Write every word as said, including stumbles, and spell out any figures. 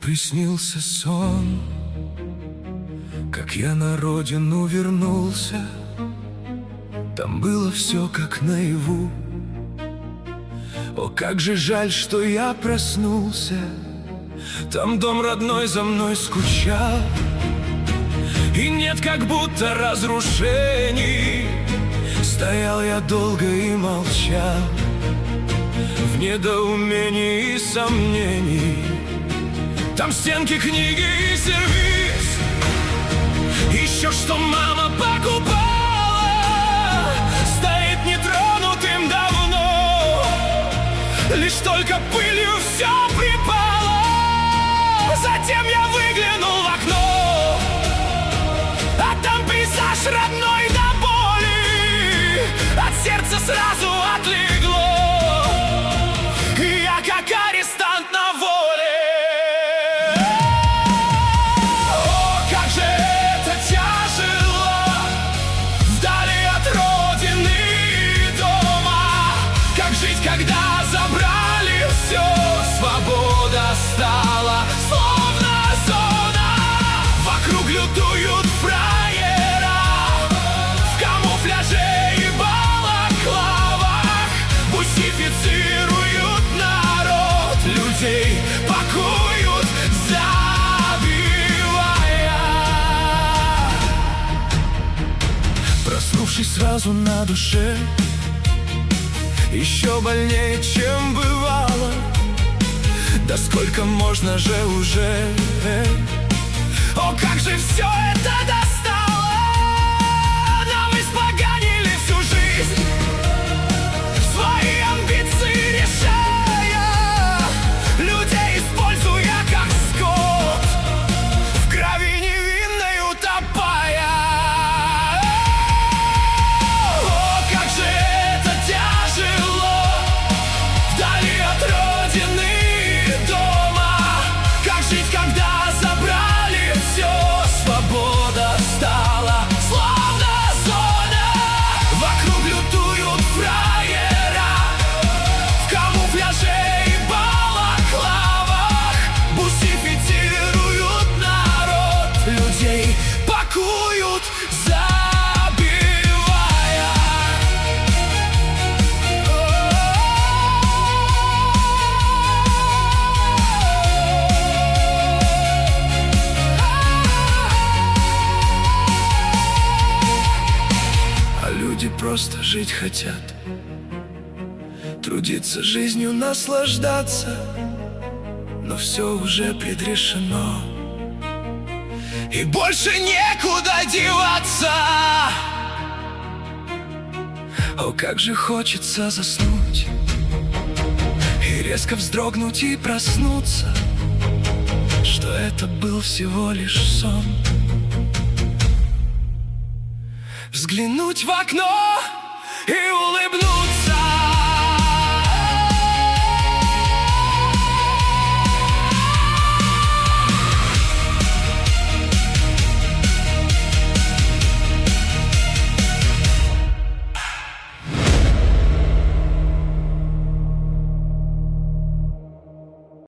приснился сон, как я на родину вернулся. Там было все как наяву. О, как же жаль, что я проснулся. Там дом родной за мной скучал, и нет как будто разрушений. Стоял я долго и молчал, в недоумении и сомнений. Там стенки, книги и сервиз, еще что мама покупала, стоит нетронутым давно, лишь только пылью все припало. Затем я выглянул в окно, а там пейзаж родной до боли, от сердца сразу отлегло, и я как арестант на воле. Когда забрали все, свобода стала словно зона. Вокруг лютуют фраера в камуфляже и балаклавах, бусифицируют народ, людей пакуют, забивая. Проснувшись сразу на душе, еще больнее, чем бывало. Да сколько можно же уже? О, как же все это достало! Нам испоганили всю жизнь, свои амбиции решая, людей используя как скот, в крови невинной утопая. О, как же это тяжело, вдали от родины и дома. Как жить, когда забрали все, свобода стала словно зона. Вокруг лютуют фраера в камуфляже и балаклавах, бусифицируют народ, людей пакуют, забивая. А люди просто жить хотят, трудиться жизнью, наслаждаться, но все уже предрешено, и больше некуда деваться. О, как же хочется заснуть и резко вздрогнуть и проснуться, что это был всего лишь сон. Взглянуть в окно и